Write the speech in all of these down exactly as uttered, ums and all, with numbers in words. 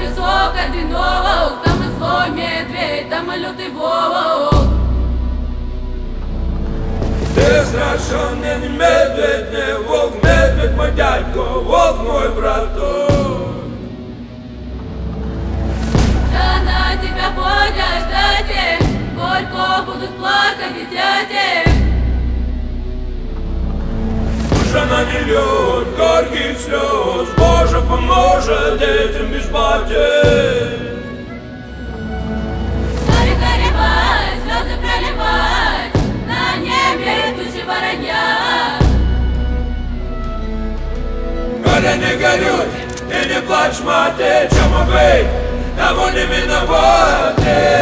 колесо, одинок. Там и злой медведь, там и лютый волк. Ты страшный не медведь, не волк, медведь мой дядько, волк мой браток. Да на тебя ходят ждать, горько будут плакать и дяди. Уже на миллион горьких слез, Боже поможет детям без потерь. Горе горевать, слезы проливать, на небе тучи воронья. Горе не горюй и не плачь, мать, чему быть, того не миновать.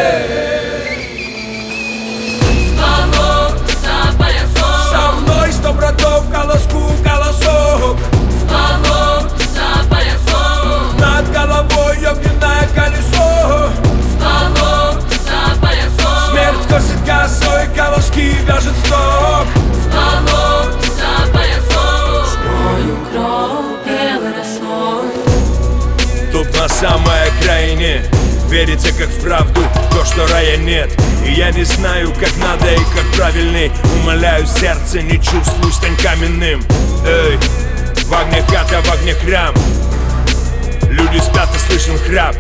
Стволок за поясок, Со мной сто братов, колоску, колосок. стволок за поясок, Над головой огненное колесо. стволок за поясок, Смерть косит косой, колоски вяжет сток. стволок за поясок. Мою кровь белой росой. Тут на самой окраине верится как в правду то, что рая нет. И я не знаю, как надо и как правильней. Умоляю сердце, не чувствуй, стань каменным. Эй, в огне хата, в огне храм. Люди спят и слышен храп.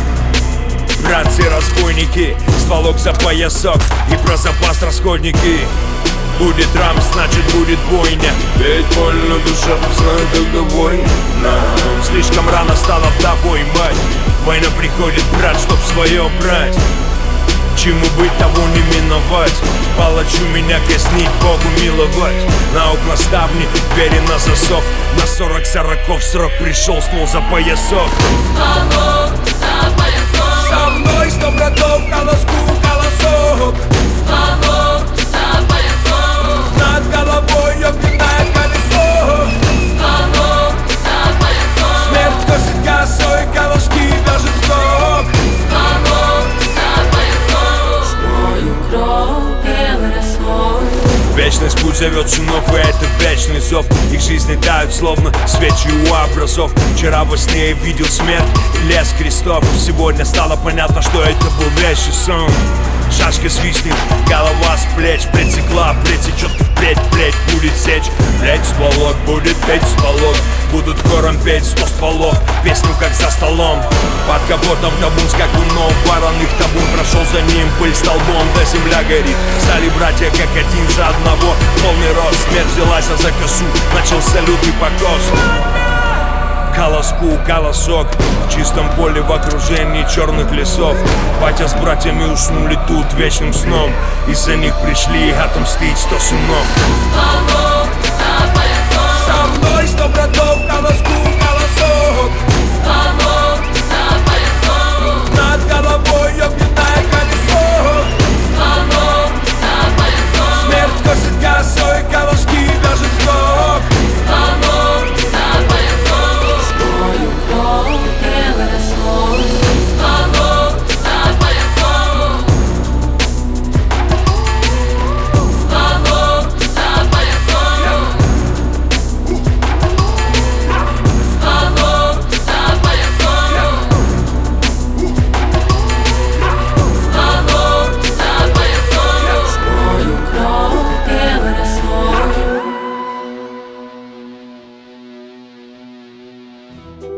Братцы-разбойники, стволок за поясок и про запас расходники. Будет рамс, значит будет бойня. Ведь больно душа, знаю, когда война. Слишком рано стала вдовой мать. Война приходит, брат, чтоб свое брать. Чему быть, того не миновать. Палачу меня казнить, Богу миловать. На окна ставни, двери на засов. На сорок сороков срок пришел, снул за поясок. Стволок за поясок, Со мной сто братов, колоску, колосок. стволок за поясок, Над головой огненное колесо. стволок за поясок, Смерть косит косой, колоски вяжет сток. стволок за поясок. Мою кровь белой росой. Вечность путь зовет сынов, и это вечный зов. Их жизни тают, словно свечи у образов. Вчера во сне я видел смерть и лес крестов. Сегодня стало понятно, что это был вещий сон. Шашка свистнет, голова с плеч притекла, притечет, впредь, плеть будет сечь. Плеть стволок, будет петь стволок. Будут хором петь сто стволов, песню как за столом. Под капотом табун скакунов, вороных табун прошел за ним, пыль столбом, да земля горит. Стали братья как один за одного, полный рост. Смерть взялась за косу, начался лютый покос. Колоску, колосок, в чистом поле в окружении черных лесов. Батя с братьями уснули тут вечным сном. Из-за них пришли отомстить сто сынов. Стволок за поясок, Со мной сто братов, колоску,